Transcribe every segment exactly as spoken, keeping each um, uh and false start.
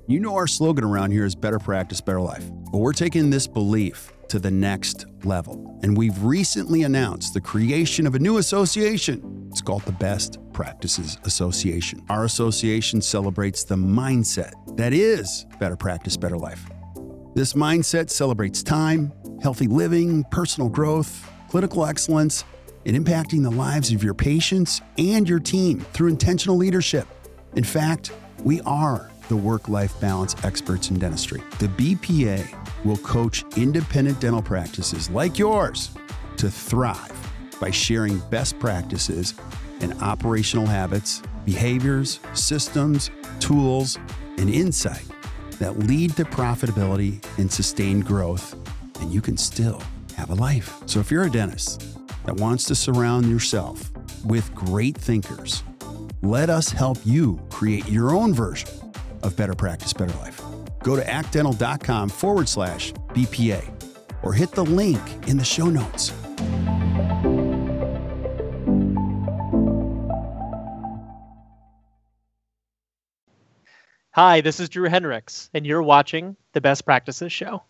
You know our slogan around here is better practice, better life. But we're taking this belief to the next level. And we've recently announced the creation of a new association. It's called the Best Practices Association. Our association celebrates the mindset that is better practice, better life. This mindset celebrates time, healthy living, personal growth, clinical excellence, and impacting the lives of your patients and your team through intentional leadership. In fact, we are the work-life balance experts in dentistry. The B P A will coach independent dental practices like yours to thrive by sharing best practices and operational habits, behaviors, systems, tools, and insight that lead to profitability and sustained growth, and you can still have a life. So if you're a dentist that wants to surround yourself with great thinkers, let us help you create your own version of better practice, better life. Go to actdental.com forward slash BPA or hit the link in the show notes. Hi, this is Drew Hendricks, and you're watching the Best Practices Show.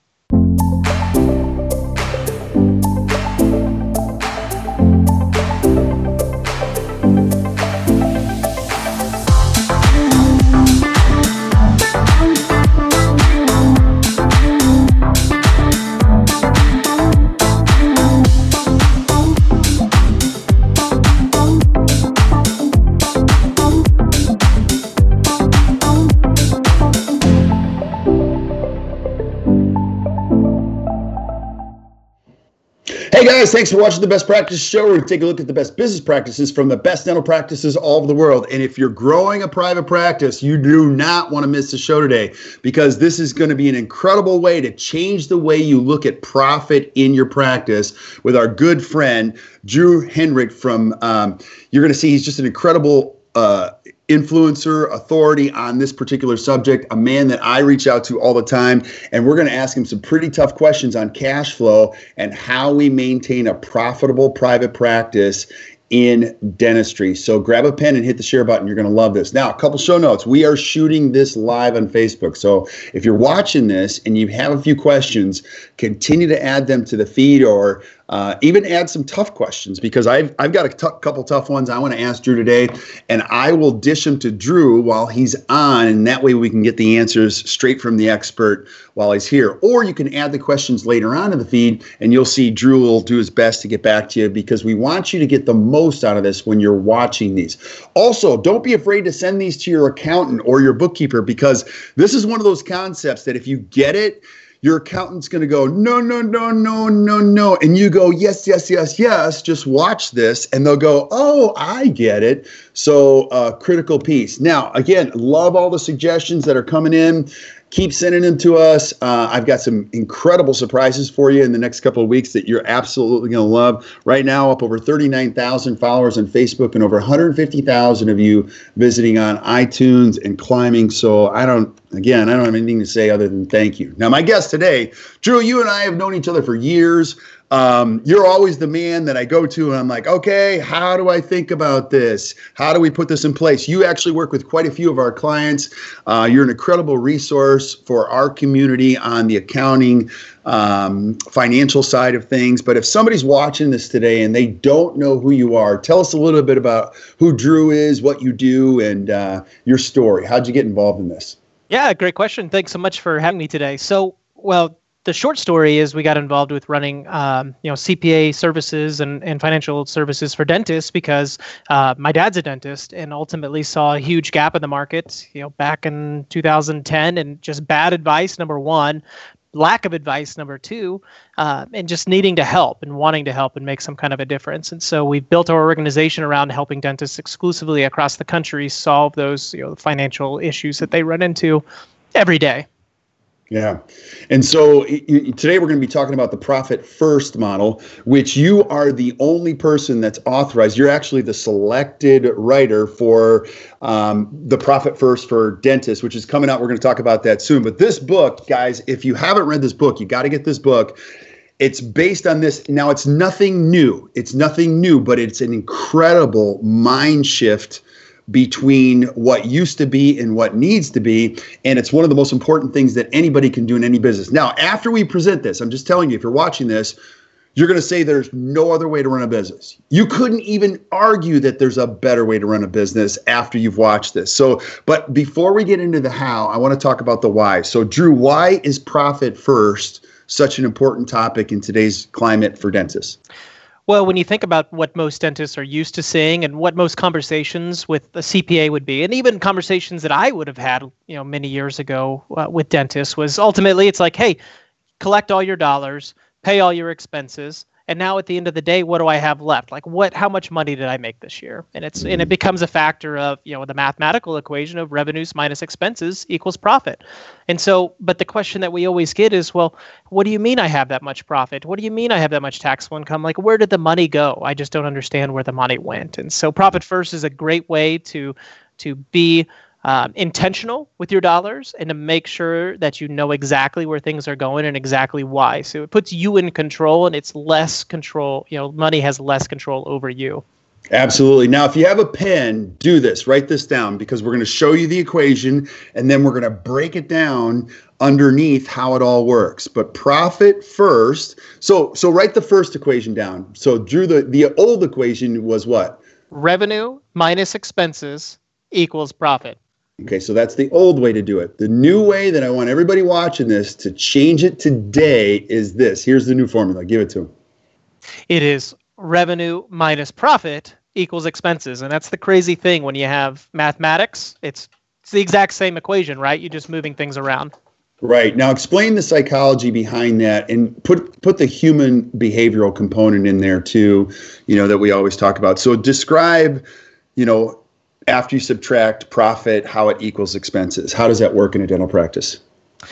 Hey guys, thanks for watching the Best Practice Show, where we take a look at the best business practices from the best dental practices all over the world. And if you're growing a private practice, you do not want to miss the show today, because this is going to be an incredible way to change the way you look at profit in your practice with our good friend, Drew Hendrick from, um, you're going to see he's just an incredible uh, influencer, authority on this particular subject, a man that I reach out to all the time. And we're going to ask him some pretty tough questions on cash flow and how we maintain a profitable private practice in dentistry. So grab a pen and hit the share button. You're going to love this. Now, a couple show notes. We are shooting this live on Facebook. So if you're watching this and you have a few questions, continue to add them to the feed, or uh, even add some tough questions, because I've, I've got a t- couple tough ones I want to ask Drew today, and I will dish them to Drew while he's on, and that way we can get the answers straight from the expert while he's here. Or you can add the questions later on in the feed, and you'll see Drew will do his best to get back to you, because we want you to get the most out of this when you're watching these. Also, don't be afraid to send these to your accountant or your bookkeeper, because this is one of those concepts that if you get it, your accountant's going to go, no, no, no, no, no, no. And you go, yes, yes, yes, yes. Just watch this. And they'll go, oh, I get it. So uh, critical piece. Now, again, love all the suggestions that are coming in. Keep sending them to us. Uh, I've got some incredible surprises for you in the next couple of weeks that you're absolutely going to love. Right now, up over thirty-nine thousand followers on Facebook, and over one hundred fifty thousand of you visiting on iTunes and climbing. So I don't, again, I don't have anything to say other than thank you. Now, my guest today, Drew, you and I have known each other for years. Um, you're always the man that I go to, and I'm like, okay, how do I think about this? How do we put this in place? You actually work with quite a few of our clients. Uh, you're an incredible resource for our community on the accounting, um, financial side of things. But if somebody's watching this today and they don't know who you are, tell us a little bit about who Drew is, what you do, and uh, your story. How'd you get involved in this? Yeah, great question. Thanks so much for having me today. So, well, the short story is we got involved with running, um, you know, C P A services and, and financial services for dentists, because uh, my dad's a dentist, and ultimately saw a huge gap in the market, you know, back in two thousand ten, and just bad advice, number one, lack of advice, number two, uh, and just needing to help and wanting to help and make some kind of a difference. And so we've built our organization around helping dentists exclusively across the country solve those, you know, financial issues that they run into every day. Yeah. And so y- today we're going to be talking about the Profit First model, which you are the only person that's authorized. You're actually the selected writer for um, the Profit First for dentists, which is coming out. We're going to talk about that soon. But this book, guys, if you haven't read this book, you got to get this book. It's based on this. Now, it's nothing new. It's nothing new, but it's an incredible mind shift between what used to be and what needs to be. And it's one of the most important things that anybody can do in any business. Now, after we present this, I'm just telling you, if you're watching this, you're going to say there's no other way to run a business. You couldn't even argue that there's a better way to run a business after you've watched this. So, but before we get into the how, I want to talk about the why. So, Drew, why is profit first such an important topic in today's climate for dentists? Well, when you think about what most dentists are used to seeing and what most conversations with a C P A would be, and even conversations that I would have had, you know, many years ago uh, with dentists, was ultimately it's like, hey, collect all your dollars, pay all your expenses, and now at the end of the day, what do I have left? Like, what? How much money did I make this year? And it's and it becomes a factor of, you know, the mathematical equation of revenues minus expenses equals profit. And so, but the question that we always get is, well, what do you mean I have that much profit? What do you mean I have that much taxable income? Like, where did the money go? I just don't understand where the money went. And so, profit first is a great way to to be Um, intentional with your dollars and to make sure that you know exactly where things are going and exactly why. So it puts you in control, and it's less control. You know, money has less control over you. Absolutely. Now, if you have a pen, do this. Write this down, because we're going to show you the equation, and then we're going to break it down underneath how it all works. But profit first. So, so write the first equation down. So, Drew, the, the old equation was what? Revenue minus expenses equals profit. Okay, so that's the old way to do it. The new way that I want everybody watching this to change it today is this. Here's the new formula. Give it to them. It is revenue minus profit equals expenses. And that's the crazy thing when you have mathematics. It's, it's the exact same equation, right? You're just moving things around. Right. Now explain the psychology behind that, and put put the human behavioral component in there too, you know, that we always talk about. So describe, you know, after you subtract profit, how it equals expenses. How does that work in a dental practice?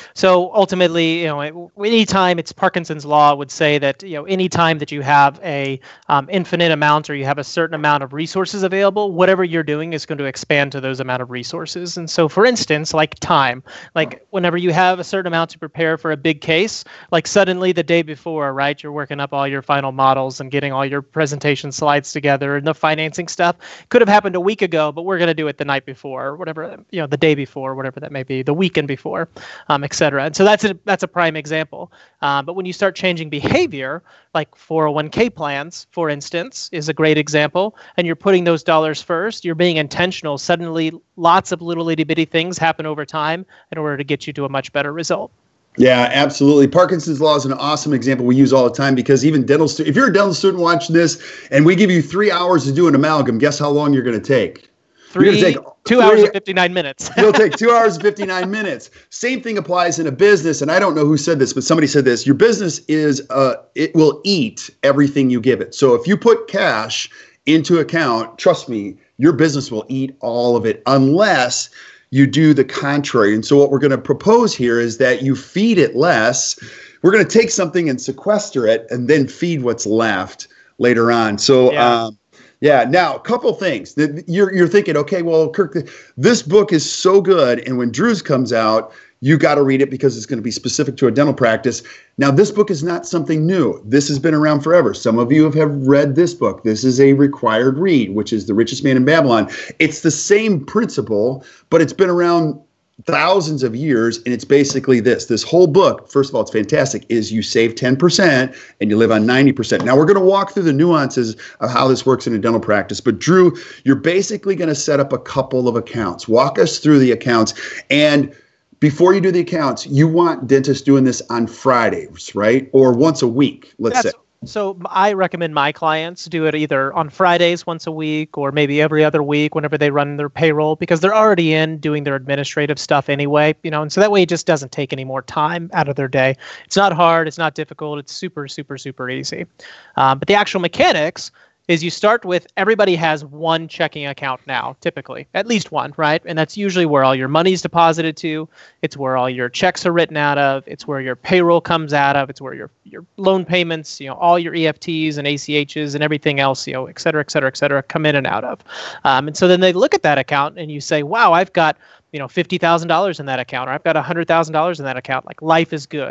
So ultimately, you know, anytime it's Parkinson's law would say that, you know, anytime that you have a um, infinite amount or you have a certain amount of resources available, whatever you're doing is going to expand to those amount of resources. And so, for instance, like time, like whenever you have a certain amount to prepare for a big case, like suddenly the day before, right, you're working up all your final models and getting all your presentation slides together, and the financing stuff could have happened a week ago, but we're going to do it the night before, or whatever, you know, the day before, whatever that may be, the weekend before. Um, et cetera. And so that's a that's a prime example. Uh, but when you start changing behavior, like four oh one k plans, for instance, is a great example, and you're putting those dollars first, you're being intentional, suddenly lots of little itty bitty things happen over time in order to get you to a much better result. Yeah, absolutely. Parkinson's law is an awesome example we use all the time, because even dental stu- if you're a dental student watching this and we give you three hours to do an amalgam, guess how long you're going to take? Three, take two three, hours and fifty-nine minutes. You'll take two hours and fifty-nine minutes. Same thing applies in a business. And I don't know who said this, but somebody said this. Your business is, uh, it will eat everything you give it. So if you put cash into account, trust me, your business will eat all of it unless you do the contrary. And so what we're going to propose here is that you feed it less. We're going to take something and sequester it and then feed what's left later on. So, yeah. um, Yeah. Now, a couple things. You're you're thinking, okay, well, Kirk, this book is so good, and when Drew's comes out, you got to read it because it's going to be specific to a dental practice. Now, this book is not something new. This has been around forever. Some of you have, have read this book. This is a required read, which is The Richest Man in Babylon. It's the same principle, but it's been around thousands of years, and it's basically this. This whole book, first of all, it's fantastic, is you save ten percent and you live on ninety percent. Now, we're going to walk through the nuances of how this works in a dental practice. But, Drew, you're basically going to set up a couple of accounts. Walk us through the accounts. And before you do the accounts, you want dentists doing this on Fridays, right? Or once a week, let's That's- say. So I recommend my clients do it either on Fridays once a week or maybe every other week whenever they run their payroll, because they're already in doing their administrative stuff anyway, you know, and so that way it just doesn't take any more time out of their day. It's not hard. It's not difficult. It's super, super, super easy. Um, but the actual mechanics is you start with everybody has one checking account now, typically, at least one, right? And that's usually where all your money's deposited to. It's where all your checks are written out of. It's where your payroll comes out of. It's where your your loan payments, you know, all your E F Ts and A C Hs and everything else, you know, et cetera, et cetera, et cetera, come in and out of. Um, and so then they look at that account and you say, wow, I've got, you know, fifty thousand dollars in that account, or I've got one hundred thousand dollars in that account. Like, life is good.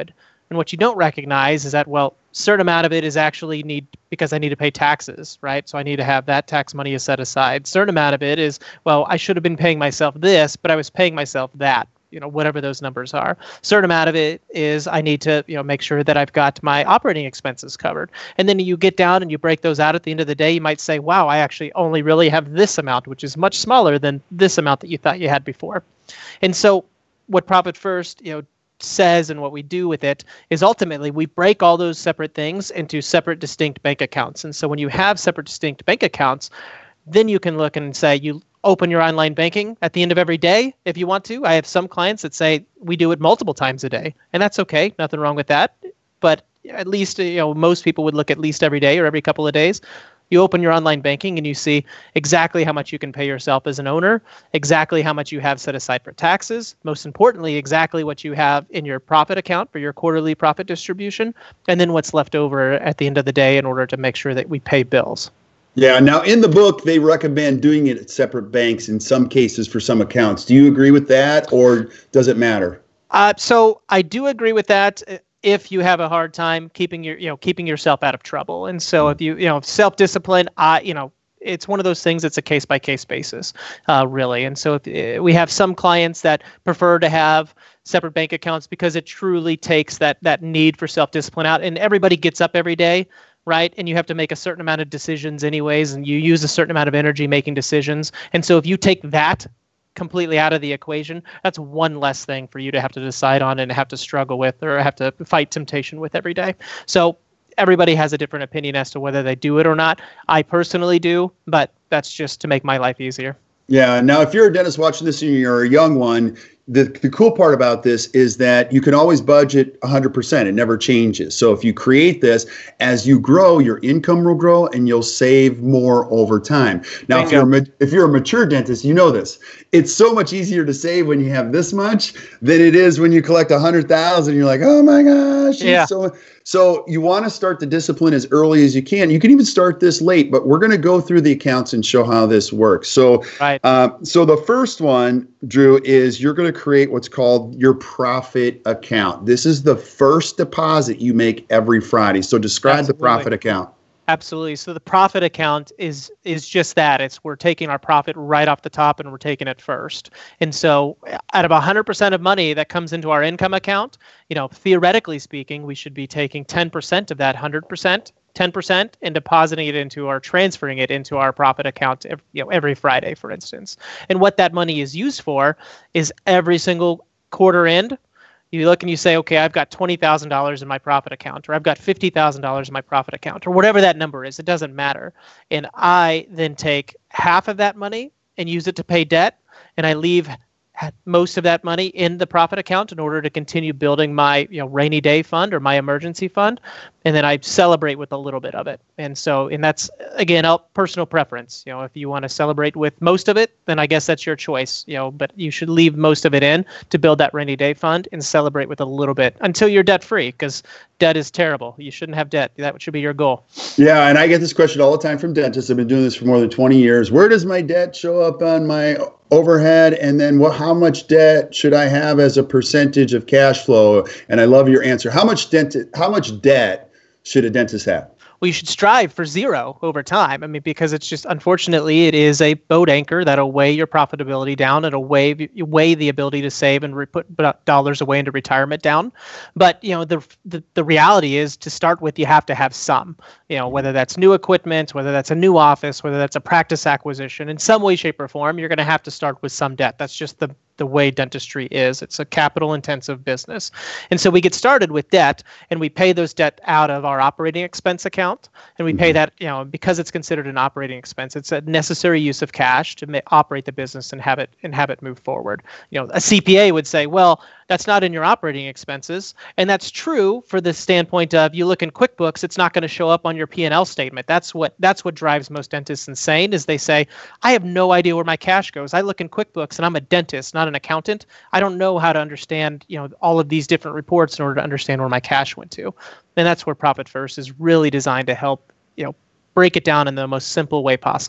And what you don't recognize is that, well, certain amount of it is actually need because I need to pay taxes, right? So I need to have that tax money set aside. Certain amount of it is, well, I should have been paying myself this, but I was paying myself that, you know, whatever those numbers are. Certain amount of it is I need to, you know, make sure that I've got my operating expenses covered. And then you get down and you break those out at the end of the day, you might say, wow, I actually only really have this amount, which is much smaller than this amount that you thought you had before. And so what Profit First, you know, says and what we do with it is ultimately we break all those separate things into separate distinct bank accounts. And so when you have separate distinct bank accounts, then you can look and say you open your online banking at the end of every day if you want to. I have some clients that say we do it multiple times a day, and that's okay. Nothing wrong with that. But at least, you know, most people would look at least every day or every couple of days. You open your online banking and you see exactly how much you can pay yourself as an owner, exactly how much you have set aside for taxes, most importantly, exactly what you have in your profit account for your quarterly profit distribution, and then what's left over at the end of the day in order to make sure that we pay bills. Yeah. Now, in the book, they recommend doing it at separate banks in some cases for some accounts. Do you agree with that, or does it matter? Uh, so I do agree with that. If you have a hard time keeping your, you know, keeping yourself out of trouble. And so if you, you know, self-discipline, uh, you know, it's one of those things that's a case by case basis, uh, really. And so if uh, we have some clients that prefer to have separate bank accounts because it truly takes that, that need for self-discipline out, and everybody gets up every day, right? And you have to make a certain amount of decisions anyways, and you use a certain amount of energy making decisions. And so if you take that completely out of the equation, that's one less thing for you to have to decide on and have to struggle with or have to fight temptation with every day. So everybody has a different opinion as to whether they do it or not. I personally do, but that's just to make my life easier. Yeah. Now, if you're a dentist watching this and you're a young one, the, the cool part about this is that you can always budget one hundred percent. It never changes. So if you create this, as you grow, your income will grow and you'll save more over time. Now, if you're, a, if you're a mature dentist, you know this. It's so much easier to save when you have this much than it is when you collect one hundred thousand. You're like, oh my gosh. Yeah. So, so you want to start the discipline as early as you can. You can even start this late, but we're going to go through the accounts and show how this works. So, right. uh, so the first one, Drew, is you're going to create what's called your profit account. This is the first deposit you make every Friday. So describe Absolutely. the profit account. Absolutely. So the profit account is is just that. It's we're taking our profit right off the top and we're taking it first. And so out of one hundred percent of money that comes into our income account, you know, theoretically speaking, we should be taking ten percent of that one hundred percent, ten percent, and depositing it into or transferring it into our profit account, you know, every Friday, for instance. And what that money is used for is every single quarter end, you look and you say, okay, I've got twenty thousand dollars in my profit account, or I've got fifty thousand dollars in my profit account, or whatever that number is. It doesn't matter. And I then take half of that money and use it to pay debt, and I leave most of that money in the profit account in order to continue building my, you know, rainy day fund or my emergency fund. And then I celebrate with a little bit of it. And so, and that's, again, a personal preference. You know, if you want to celebrate with most of it, then I guess that's your choice, you know, but you should leave most of it in to build that rainy day fund and celebrate with a little bit until you're debt free, because debt is terrible. You shouldn't have debt. That should be your goal. Yeah. And I get this question all the time from dentists. I've been doing this for more than twenty years. Where does my debt show up on my overhead? And then what, how much debt should I have as a percentage of cash flow? And I love your answer. How much dent, how much debt should a dentist have? Well, you should strive for zero over time. I mean, because it's just, unfortunately, it is a boat anchor that'll weigh your profitability down. It'll weigh, weigh the ability to save and re- put dollars away into retirement down. But, you know, the, the the reality is, to start with, you have to have some, you know, whether that's new equipment, whether that's a new office, whether that's a practice acquisition, in some way, shape, or form, you're going to have to start with some debt. That's just the the way dentistry is. It's a capital intensive business. And so we get started with debt, and we pay those debt out of our operating expense account. And we pay that, you know, because it's considered an operating expense, it's a necessary use of cash to ma- operate the business and have it and have it move forward. You know, a C P A would say, well, that's not in your operating expenses. And that's true for the standpoint of, you look in QuickBooks, it's not going to show up on your P and L statement. That's what that's what drives most dentists insane, is they say, I have no idea where my cash goes. I look in QuickBooks and I'm a dentist, not an accountant. I don't know how to understand, you know, all of these different reports in order to understand where my cash went to. And that's where Profit First is really designed to help, you know, break it down in the most simple way possible.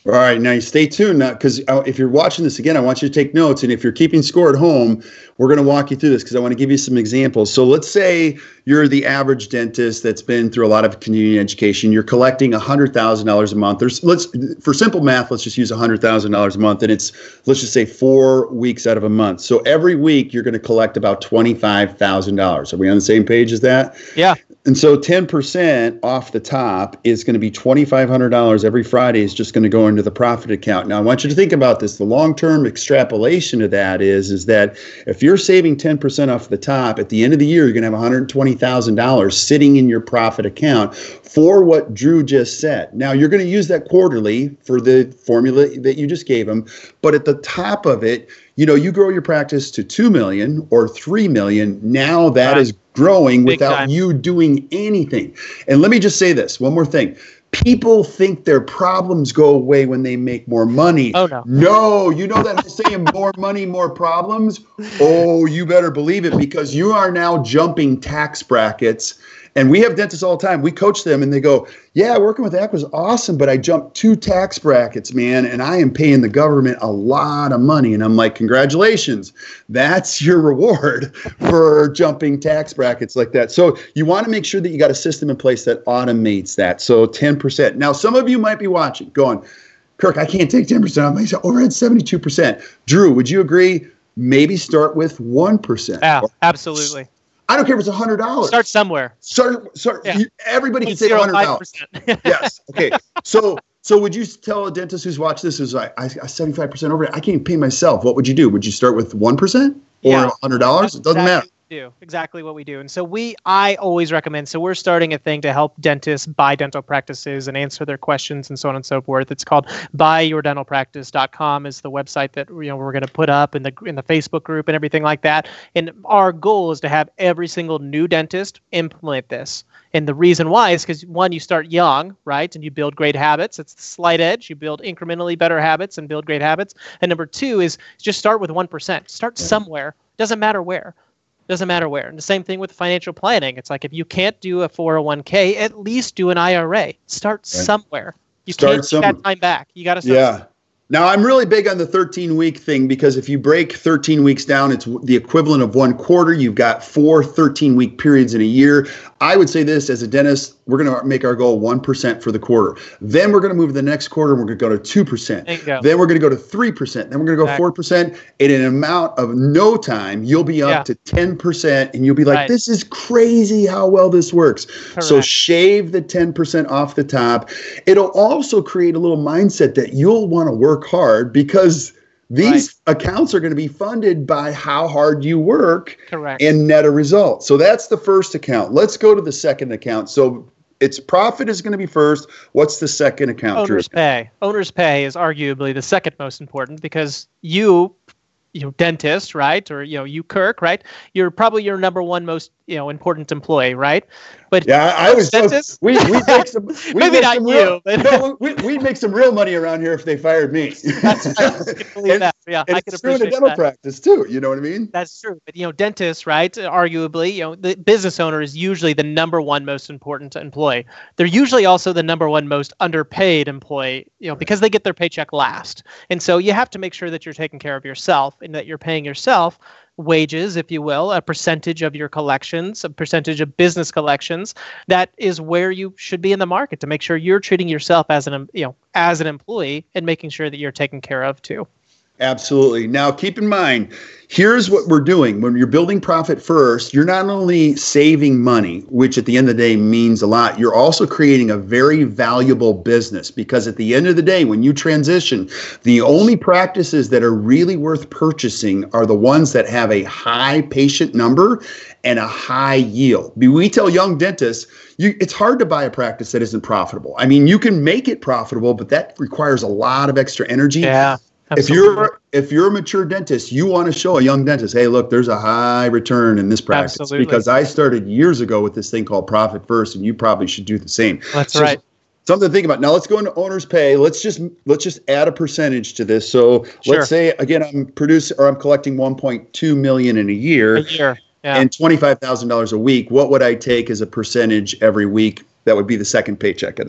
All right, now stay tuned now, because if you're watching this again, I want you to take notes. And if you're keeping score at home, we're going to walk you through this because I want to give you some examples. So let's say you're the average dentist that's been through a lot of continuing education. You're collecting one hundred thousand dollars a month. There's let's for simple math, let's just use one hundred thousand dollars a month, and it's let's just say four weeks out of a month. So every week you're going to collect about twenty-five thousand dollars. Are we on the same page as that? Yeah. And so ten percent off the top is going to be twenty-five hundred dollars every Friday is just going to go into the profit account. Now, I want you to think about this. The long-term extrapolation of that is, is that if you're saving ten percent off the top, at the end of the year, you're going to have one hundred twenty thousand dollars sitting in your profit account for what Drew just said. Now, you're going to use that quarterly for the formula that you just gave him. But at the top of it, you know, you grow your practice to two million dollars or three million dollars. Now that right. is growing Big without time. you doing anything. And let me just say this, one more thing. People think their problems go away when they make more money. Oh, no. No, you know that whole saying, more money, more problems? Oh, you better believe it, because you are now jumping tax brackets. And we have dentists all the time. We coach them and they go, yeah, working with A C was awesome, but I jumped two tax brackets, man, and I am paying the government a lot of money. And I'm like, congratulations. That's your reward for jumping tax brackets like that. So you want to make sure that you got a system in place that automates that. So ten percent. Now, some of you might be watching going, Kirk, I can't take ten percent off my overhead, seventy-two percent. Drew, would you agree? Maybe start with one percent. Yeah, absolutely. I don't care if it's one hundred dollars. Start somewhere. Start, start. Yeah. You, everybody can save one hundred dollars. Yes. Okay. So, so would you tell a dentist who's watched this who's like, I, I seventy-five percent over it, I can't pay myself. What would you do? Would you start with one percent or Yeah. one hundred dollars? It doesn't Exactly matter. what we do. Exactly what we do. And so we, I always recommend, so we're starting a thing to help dentists buy dental practices and answer their questions and so on and so forth. It's called buy your dental practice dot com is the website that, you know, we're going to put up in the, in the Facebook group and everything like that. And our goal is to have every single new dentist implement this. And the reason why is because, one, you start young, right? And you build great habits. It's the slight edge. You build incrementally better habits and build great habits. And number two is just start with one percent. Start yeah. somewhere. Doesn't matter where. Doesn't matter where. And the same thing with financial planning. It's like if you can't do a four oh one k, at least do an I R A. Start right. somewhere. You start can't take that time back. You got to start Yeah. somewhere. Now, I'm really big on the thirteen-week thing, because if you break thirteen weeks down, it's the equivalent of one quarter. You've got four thirteen-week periods in a year. I would say this, as a dentist, we're going to make our goal one percent for the quarter. Then we're going to move to the next quarter, and we're going to go to two percent. There you go. Then we're going to go to three percent. Then we're going to go Exactly. four percent. In an amount of no time, you'll be up Yeah. to ten percent, and you'll be like, Right. this is crazy how well this works. Correct. So shave the ten percent off the top. It'll also create a little mindset that you'll want to work hard, because these right. accounts are going to be funded by how hard you work. Correct. And net a result. So that's the first account. Let's go to the second account. So it's profit is going to be first. What's the second account? Owner's Drew? pay. Owner's pay is arguably the second most important, because you, you know, dentist, right? Or, you know, you, Kirk, right? You're probably your number one most, you know, important employee, right? But yeah, I, I was dentist, we we make some we maybe make not some you, real, but no, we we'd make some real money around here if they fired me. That's right. I can believe and, that. Yeah, and I can it's true in a appreciate dental that. practice too. You know what I mean? That's true. But, you know, dentists, right, arguably, you know, the business owner is usually the number one most important employee. They're usually also the number one most underpaid employee, you know, because they get their paycheck last. And so you have to make sure that you're taking care of yourself and that you're paying yourself wages, if you will, a percentage of your collections, a percentage of business collections. That is where you should be in the market, to make sure you're treating yourself as an, you know, as an employee and making sure that you're taken care of too. Absolutely. Now, keep in mind, here's what we're doing. When you're building profit first, you're not only saving money, which at the end of the day means a lot, you're also creating a very valuable business, because at the end of the day, when you transition, the only practices that are really worth purchasing are the ones that have a high patient number and a high yield. We tell young dentists, you, it's hard to buy a practice that isn't profitable. I mean, you can make it profitable, but that requires a lot of extra energy. Yeah. If you're if you're a mature dentist, you want to show a young dentist, hey, look, there's a high return in this practice. Absolutely. Because I started years ago with this thing called Profit First, and you probably should do the same. That's so, right. Something to think about. Now let's go into owner's pay. Let's just let's just add a percentage to this. So Sure. let's say again, I'm producing or I'm collecting one point two million in a year, A year. Yeah. and twenty-five thousand dollars a week. What would I take as a percentage every week? That would be the second paycheck of that.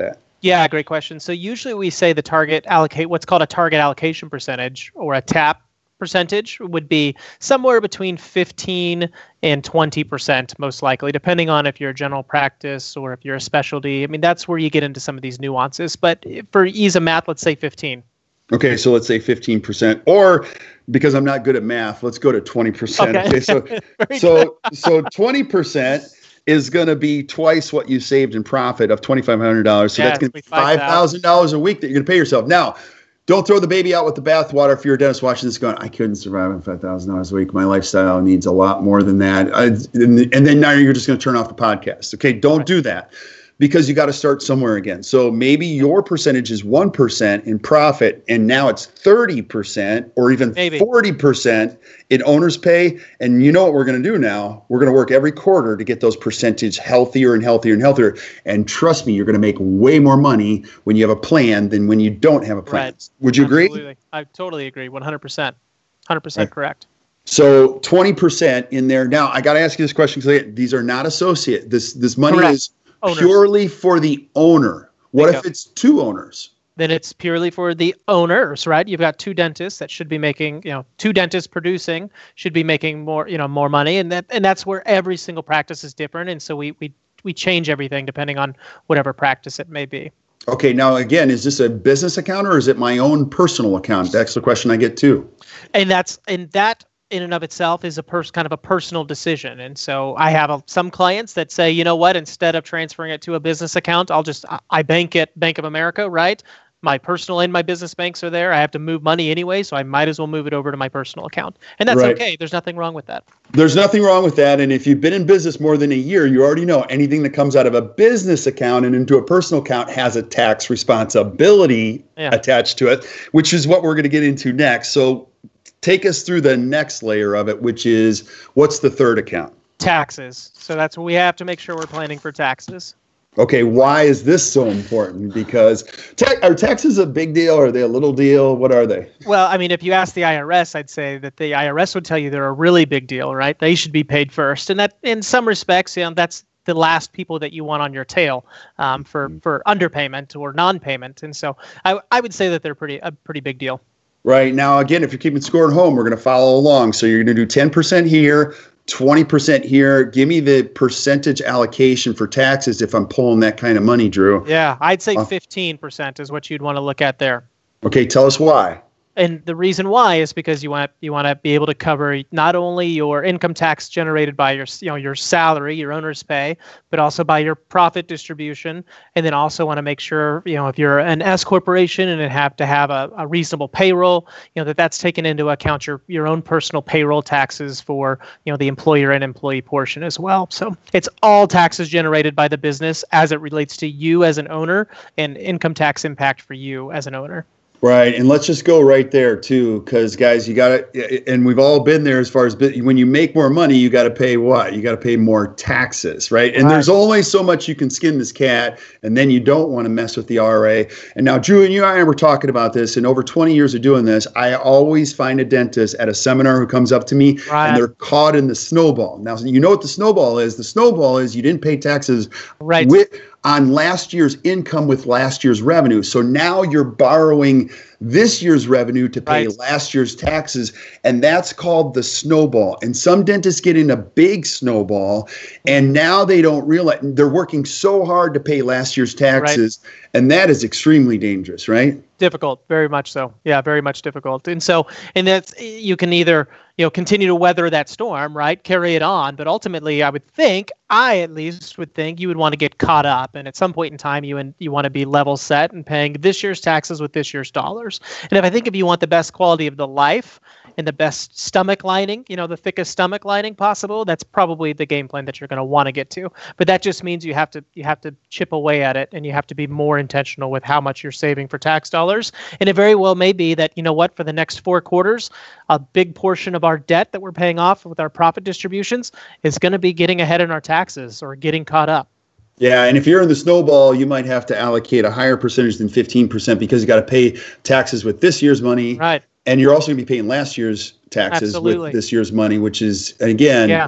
Yeah, great question. So usually we say the target allocate, what's called a target allocation percentage or a TAP percentage would be somewhere between fifteen and twenty percent, most likely, depending on if you're a general practice or if you're a specialty. I mean, that's where you get into some of these nuances. But for ease of math, let's say fifteen. Okay, so let's say fifteen percent, or because I'm not good at math, let's go to twenty percent. Okay, okay so so so twenty percent is going to be twice what you saved in profit of twenty-five hundred dollars. So yeah, that's going to be five thousand dollars a week that you're going to pay yourself. Now, don't throw the baby out with the bathwater. If you're a dentist watching this going, I couldn't survive on five thousand dollars a week. My lifestyle needs a lot more than that. I, and, and then now you're just going to turn off the podcast. Okay, don't right. do that. Because you got to start somewhere again. So maybe your percentage is one percent in profit, and now it's thirty percent or even maybe. forty percent in owner's pay. And you know what we're going to do now? We're going to work every quarter to get those percentage healthier and healthier and healthier. And trust me, you're going to make way more money when you have a plan than when you don't have a plan. Right. Would you Absolutely. agree? I totally agree. one hundred percent. one hundred percent right. Correct. So twenty percent in there. Now, I got to ask you this question because these are not associate. This, this money correct. is Owners. Purely for the owner. What Bingo. If it's two owners? Then it's purely for the owners, right? You've got two dentists that should be making, you know, two dentists producing should be making more, you know, more money, and that and that's where every single practice is different, and so we we we change everything depending on whatever practice it may be. Okay, now again, is this a business account or is it my own personal account? That's the question I get too. And that's and that. in and of itself is a pers- kind of a personal decision. And so I have a, some clients that say, you know what, instead of transferring it to a business account, I'll just, I, I bank at Bank of America, right? My personal and my business banks are there. I have to move money anyway, so I might as well move it over to my personal account. And that's right. Okay. There's nothing wrong with that. There's nothing wrong with that. And if you've been in business more than a year, you already know anything that comes out of a business account and into a personal account has a tax responsibility yeah. attached to it, which is what we're going to get into next. So take us through the next layer of it, which is what's the third account? Taxes. So that's what we have to make sure we're planning for taxes. Okay, why is this so important? Because ta- are taxes a big deal? Are they a little deal? What are they? Well, I mean, if you ask the I R S, I'd say that the I R S would tell you they're a really big deal, right? They should be paid first. And that, in some respects, you know, that's the last people that you want on your tail um, for, for underpayment or non-payment. And so I, I would say that they're pretty a pretty big deal. Right. Now, again, if you're keeping score at home, we're going to follow along. So you're going to do ten percent here, twenty percent here. Give me the percentage allocation for taxes if I'm pulling that kind of money, Drew. Yeah, I'd say fifteen percent is what you'd want to look at there. Okay, tell us why. And the reason why is because you want you want to be able to cover not only your income tax generated by your you know your salary, your owner's pay, but also by your profit distribution, and then also want to make sure you know if you're an S corporation and it have to have a, a reasonable payroll, you know that that's taken into account your your own personal payroll taxes for you know the employer and employee portion as well. So it's all taxes generated by the business as it relates to you as an owner and income tax impact for you as an owner. Right. And let's just go right there, too, because, guys, you got to, and we've all been there as far as when you make more money, you got to pay what? You got to pay more taxes. Right. And right. There's only so much you can skin this cat. And then you don't want to mess with the I R A. And now, Drew, and you and I were talking about this. And over twenty years of doing this, I always find a dentist at a seminar who comes up to me right. and they're caught in the snowball. Now, you know what the snowball is? The snowball is you didn't pay taxes right. with. on last year's income with last year's revenue. So now you're borrowing this year's revenue to pay right. last year's taxes, and that's called the snowball. And some dentists get in a big snowball, and now they don't realize they're working so hard to pay last year's taxes, right. and that is extremely dangerous, right? Difficult, very much so. Yeah, very much difficult. And so, and that's, you can either, you know, continue to weather that storm, right? Carry it on. But ultimately, I would think, I at least would think you would want to get caught up. And at some point in time, you and you want to be level set and paying this year's taxes with this year's dollars. And if I think if you want the best quality of the life and the best stomach lining, you know, the thickest stomach lining possible, that's probably the game plan that you're going to want to get to. But that just means you have to you have to chip away at it, and you have to be more intentional with how much you're saving for tax dollars. And it very well may be that, you know what, for the next four quarters, a big portion of our debt that we're paying off with our profit distributions is going to be getting ahead in our taxes or getting caught up. Yeah, and if you're in the snowball, you might have to allocate a higher percentage than fifteen percent because you got to pay taxes with this year's money. Right. And you're also going to be paying last year's taxes Absolutely. with this year's money, which is, again, yeah.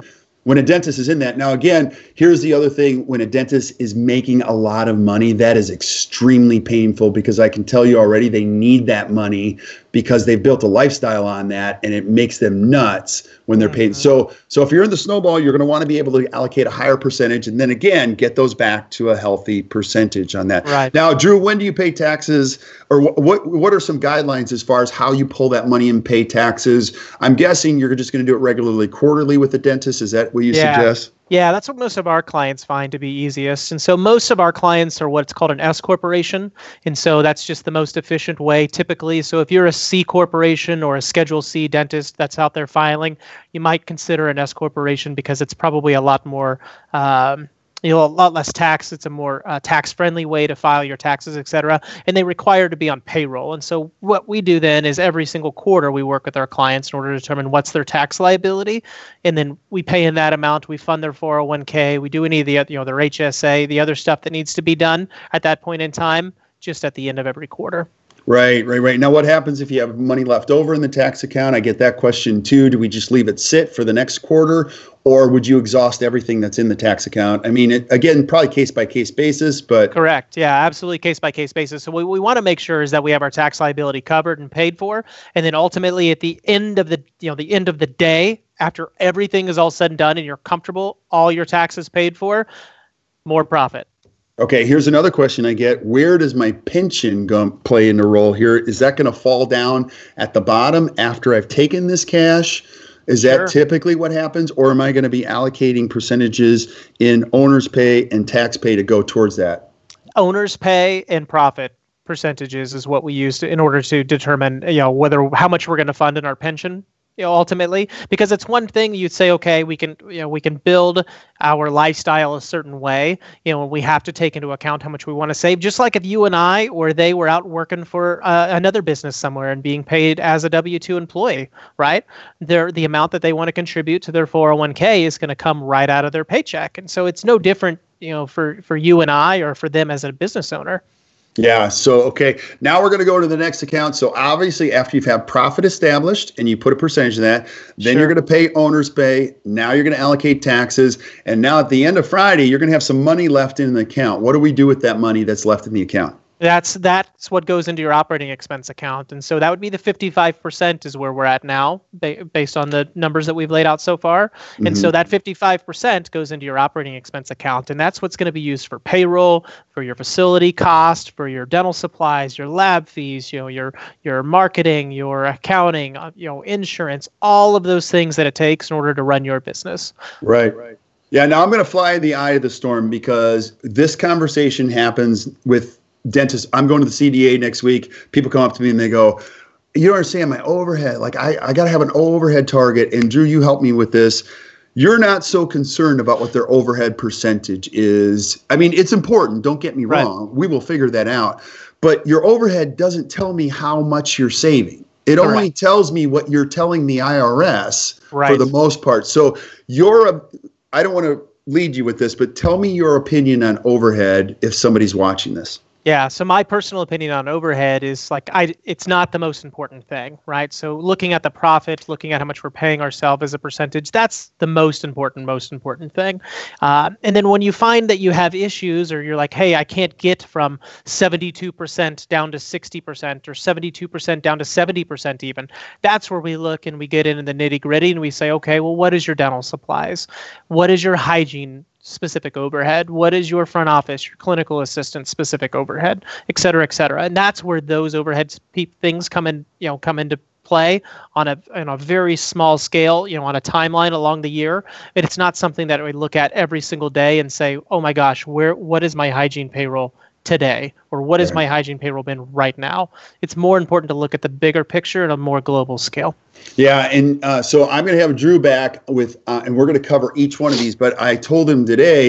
when a dentist is in that. Now, again, here's the other thing. When a dentist is making a lot of money, that is extremely painful, because I can tell you already they need that money because they've built a lifestyle on that, and it makes them nuts when they're paid. So, so if you're in the snowball, you're going to want to be able to allocate a higher percentage, and then again, get those back to a healthy percentage on that. Right. Now, Drew, when do you pay taxes, or wh- what, what are some guidelines as far as how you pull that money and pay taxes? I'm guessing you're just going to do it regularly, quarterly with the dentist. Is that what you Yeah. suggest? Yeah, that's what most of our clients find to be easiest. And so most of our clients are what's called an S corporation. And so that's just the most efficient way typically. So if you're a C corporation or a Schedule C dentist that's out there filing, you might consider an S corporation, because it's probably a lot more um, you know, a lot less tax. It's a more uh, tax-friendly way to file your taxes, et cetera. And they require to be on payroll. And so what we do then is every single quarter we work with our clients in order to determine what's their tax liability, and then we pay in that amount. We fund their four oh one k. We do any of the, you know, their H S A, the other stuff that needs to be done at that point in time, just at the end of every quarter. Right, right, right. Now, what happens if you have money left over in the tax account? I get that question too. Do we just leave it sit for the next quarter, or would you exhaust everything that's in the tax account? I mean, it, again, probably case by case basis, but correct. Yeah, absolutely, case by case basis. So what we want to make sure is that we have our tax liability covered and paid for, and then ultimately at the end of the, you know, the end of the day, after everything is all said and done and you're comfortable, all your taxes paid for, more profit. Okay, here's another question I get. Where does my pension go play in the role here? Is that going to fall down at the bottom after I've taken this cash? Is that Sure. typically what happens? Or am I going to be allocating percentages in owner's pay and tax pay to go towards that? Owner's pay and profit percentages is what we use to, in order to determine, you know, whether how much we're going to fund in our pension, you know, ultimately, because it's one thing you'd say, okay, we can, you know, we can build our lifestyle a certain way, you know, we have to take into account how much we want to save. Just like if you and I or they were out working for uh, another business somewhere and being paid as a W two employee, right? Their the amount that they want to contribute to their four oh one k is going to come right out of their paycheck, and so it's no different, you know, for for you and I or for them as a business owner. Yeah. So, okay. Now we're going to go to the next account. So obviously after you've had profit established and you put a percentage of that, then Sure. you're going to pay owner's pay. Now you're going to allocate taxes. And now at the end of Friday, you're going to have some money left in the account. What do we do with that money that's left in the account? That's that's what goes into your operating expense account, and so that would be the fifty-five percent is where we're at now, ba- based on the numbers that we've laid out so far. And Mhm. so that fifty-five percent goes into your operating expense account, and that's what's going to be used for payroll, for your facility cost, for your dental supplies, your lab fees, you know, your your marketing, your accounting, uh, you know, insurance, all of those things that it takes in order to run your business. Right. Right. Yeah. Now I'm going to fly in the eye of the storm, because this conversation happens with dentists. I'm going to the C D A next week. People come up to me and they go, you don't understand my overhead. Like I, I got to have an overhead target. And Drew, you help me with this. You're not so concerned about what their overhead percentage is. I mean, it's important. Don't get me Right. wrong. We will figure that out. But your overhead doesn't tell me how much you're saving. It only Correct. tells me what you're telling the I R S for Right. the most part. So you're a, I don't want to lead you with this, but tell me your opinion on overhead if somebody's watching this. Yeah, so my personal opinion on overhead is like I it's not the most important thing, right? So looking at the profit, looking at how much we're paying ourselves as a percentage, that's the most important, most important thing. Uh, and then when you find that you have issues, or you're like, hey, I can't get from seventy-two percent down to sixty percent or seventy-two percent down to seventy percent even, that's where we look and we get into the nitty gritty and we say, okay, well, what is your dental supplies? What is your hygiene specific overhead? What is your front office, your clinical assistant specific overhead, et cetera, et cetera. And that's where those overhead pe- things come in, you know, come into play on a on a very small scale, you know, on a timeline along the year. And it's not something that we look at every single day and say, oh my gosh, where what is my hygiene payroll today? Or what has my hygiene payroll been right now? It's more important to look at the bigger picture at a more global scale. Yeah, and uh, so I'm going to have Drew back with, uh, and we're going to cover each one of these. But I told him today,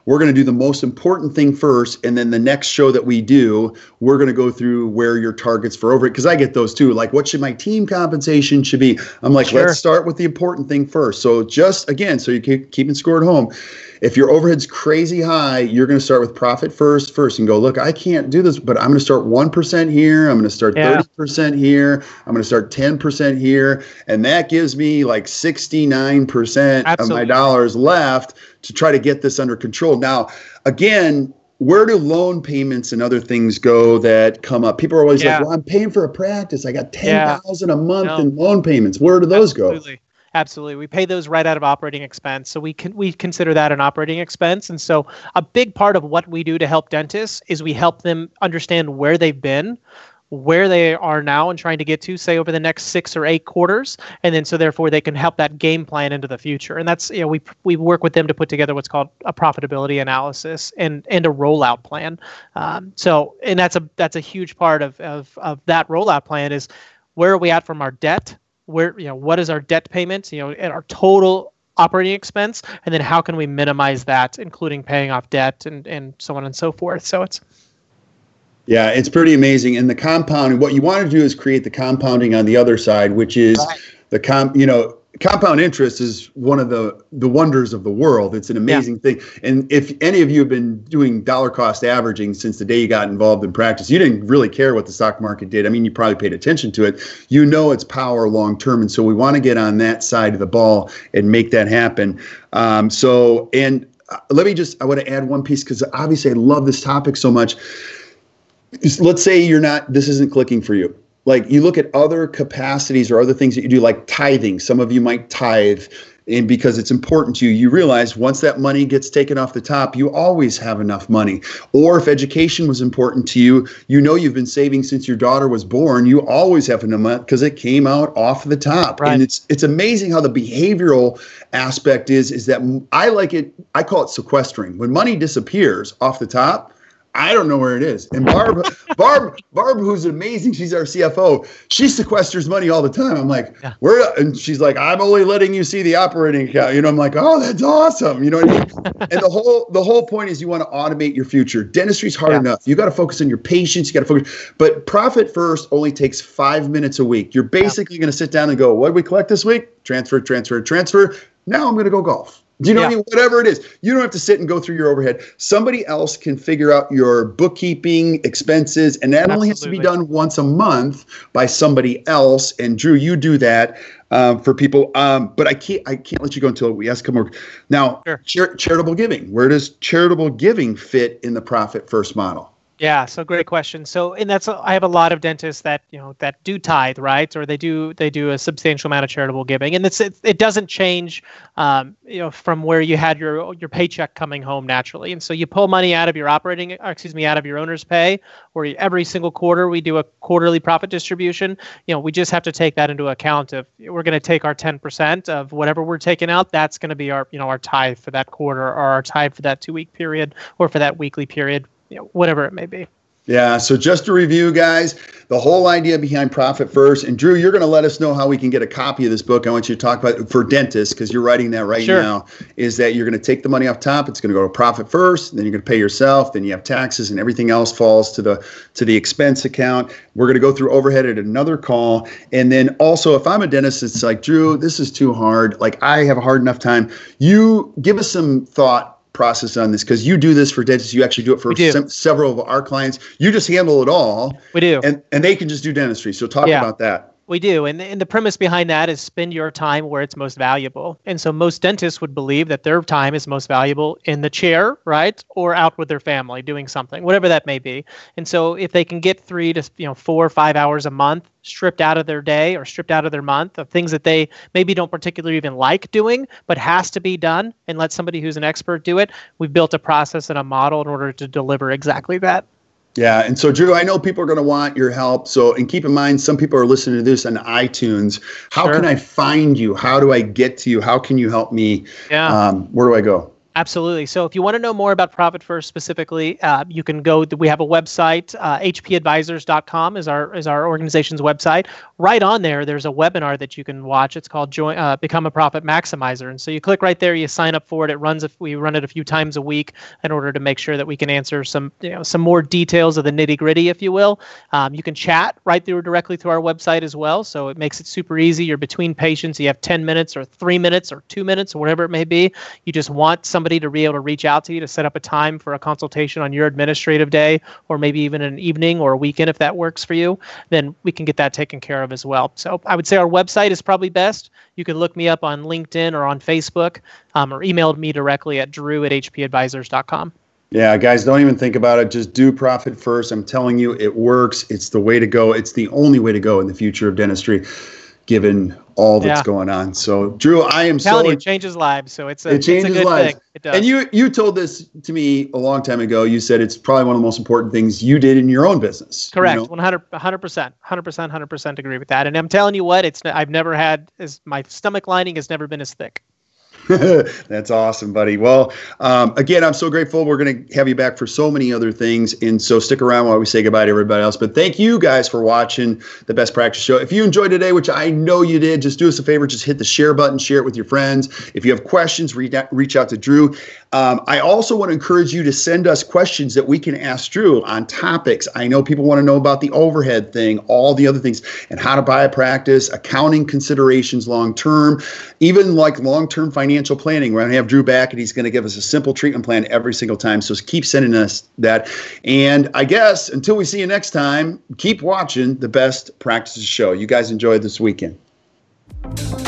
we're going to do the most important thing first. And then the next show that we do, we're going to go through where your targets for overhead, because I get those too. Like, what should my team compensation should be? I'm like, Sure. let's start with the important thing first. So just, again, so you keep keeping score at home. If your overhead's crazy high, you're going to start with profit first, first and go, look, I can't do this, but I'm going to start one percent here. I'm going to start Yeah. thirty percent here. I'm going to start ten percent here. And that gives me like sixty-nine percent Absolutely. of my dollars left to try to get this under control. Now, again, where do loan payments and other things go that come up? People are always Yeah. like, well, I'm paying for a practice. I got Yeah. ten thousand dollars a month No. in loan payments. Where do those go? Absolutely. Absolutely. We pay those right out of operating expense. So we can we consider that an operating expense. And so a big part of what we do to help dentists is we help them understand where they've been, where they are now and trying to get to, say, over the next six or eight quarters. And then so therefore they can help that game plan into the future. And that's, you know, we we work with them to put together what's called a profitability analysis and and a rollout plan. Um, so and that's a that's a huge part of of of that rollout plan is where are we at from our debt? Where, you know, what is our debt payment, you know, and our total operating expense, and then how can we minimize that, including paying off debt and, and so on and so forth. So it's Yeah, it's pretty amazing. And the compounding, what you want to do is create the compounding on the other side, which is Right. the comp, you know, compound interest is one of the the wonders of the world. It's an amazing thing. And if any of you have been doing dollar cost averaging since the day you got involved in practice, you didn't really care what the stock market did. I mean, you probably paid attention to it. You know its power long term. And so we want to get on that side of the ball and make that happen. Um, so, and uh, let me just, I want to add one piece because obviously I love this topic so much. Let's say you're not, this isn't clicking for you. Like you look at other capacities or other things that you do, like tithing. Some of you might tithe, and because it's important to you, you realize once that money gets taken off the top, you always have enough money. Or if education was important to you, you know you've been saving since your daughter was born, you always have enough money because it came out off the top. Right. And it's it's amazing how the behavioral aspect is, is that I like it, I call it sequestering. When money disappears off the top, I don't know where it is. And Barb, Barb, Barb, who's amazing, she's our C F O. She sequesters money all the time. I'm like, Yeah. where? And she's like, I'm only letting you see the operating account. You know, I'm like, oh, that's awesome. You know what I mean? And the whole the whole point is you want to automate your future. Dentistry's hard Yeah. enough. You got to focus on your patients. You got to focus. But profit first only takes five minutes a week. You're basically going to sit down and go, what did we collect this week? Transfer, transfer, transfer. Now I'm going to go golf. Do you know Yeah. what I mean? Whatever it is, you don't have to sit and go through your overhead. Somebody else can figure out your bookkeeping expenses, and that only has to be Absolutely. done once a month by somebody else. And Drew, you do that um, for people. Um, but I can't, I can't let you go until we ask a couple more. Now, Sure. char- charitable giving. Where does charitable giving fit in the profit first model? Yeah, so great question. So, and that's I have a lot of dentists that you know that do tithe, right, or they do they do a substantial amount of charitable giving, and it's it, it doesn't change, um, you know, from where you had your your paycheck coming home naturally, and so you pull money out of your operating, or excuse me, out of your owner's pay, or every single quarter we do a quarterly profit distribution. You know, we just have to take that into account. Of we're going to take our ten percent of whatever we're taking out. That's going to be our you know our tithe for that quarter, or our tithe for that two week period, or for that weekly period. You know, whatever it may be. Yeah. So just to review, guys, the whole idea behind Profit First, and Drew, you're going to let us know how we can get a copy of this book. I want you to talk about for dentists, because you're writing that right Sure. now, is that you're going to take the money off top. It's going to go to Profit First. Then you're going to pay yourself. Then you have taxes, and everything else falls to the to the expense account. We're going to go through overhead at another call. And then also, if I'm a dentist, it's like, Drew, this is too hard. Like, I have a hard enough time. You give us some thought process on this, because you do this for dentists. You actually do it for We do. sem- several of our clients. You just handle it all. We do. And and they can just do dentistry. So talk Yeah. about that. We do. And, and the premise behind that is spend your time where it's most valuable. And so most dentists would believe that their time is most valuable in the chair, right? Or out with their family doing something, whatever that may be. And so if they can get three to you know four or five hours a month stripped out of their day or stripped out of their month of things that they maybe don't particularly even like doing, but has to be done, and let somebody who's an expert do it, we've built a process and a model in order to deliver exactly that. Yeah. And so, Drew, I know people are going to want your help. So, and keep in mind, some people are listening to this on iTunes. How Sure. can I find you? How do I get to you? How can you help me? Yeah. Um, where do I go? Absolutely. So if you want to know more about Profit First specifically, uh, you can go, we have a website, uh, h p advisors dot com is our is our organization's website. Right on there, there's a webinar that you can watch. It's called Join, uh, Become a Profit Maximizer. And so you click right there, you sign up for it. It runs, if we run it a few times a week in order to make sure that we can answer some, you know, some more details of the nitty gritty, if you will. Um, you can chat right through directly through our website as well. So it makes it super easy. You're between patients. You have ten minutes or three minutes or two minutes or whatever it may be. You just want somebody to be able to reach out to you to set up a time for a consultation on your administrative day, or maybe even an evening or a weekend if that works for you, then we can get that taken care of as well. So I would say our website is probably best. You can look me up on LinkedIn or on Facebook, um, or email me directly at drew at h p advisors dot com. Yeah, guys, don't even think about it. Just do Profit First. I'm telling you, it works. It's the way to go. It's the only way to go in the future of dentistry, given all that's yeah. going on. So, Drew, I am I'm telling so you, it changes lives. So it's a, it changes it's a good lives. thing. It does. And you you told this to me a long time ago. You said it's probably one of the most important things you did in your own business. Correct. You know? one hundred percent, one hundred percent, one hundred percent agree with that. And I'm telling you what, it's I've never had as my stomach lining has never been as thick. That's awesome, buddy. Well, um, again, I'm so grateful. We're going to have you back for so many other things. And so stick around while we say goodbye to everybody else. But thank you guys for watching the Best Practice Show. If you enjoyed today, which I know you did, just do us a favor. Just hit the share button, share it with your friends. If you have questions, reach out, reach out to Drew. Um, I also want to encourage you to send us questions that we can ask Drew on topics. I know people want to know about the overhead thing, all the other things, and how to buy a practice, accounting considerations long-term, even like long-term financial planning. We're going to have Drew back, and he's going to give us a simple treatment plan every single time. So keep sending us that. And I guess until we see you next time, keep watching the Best Practices Show. You guys enjoy this weekend.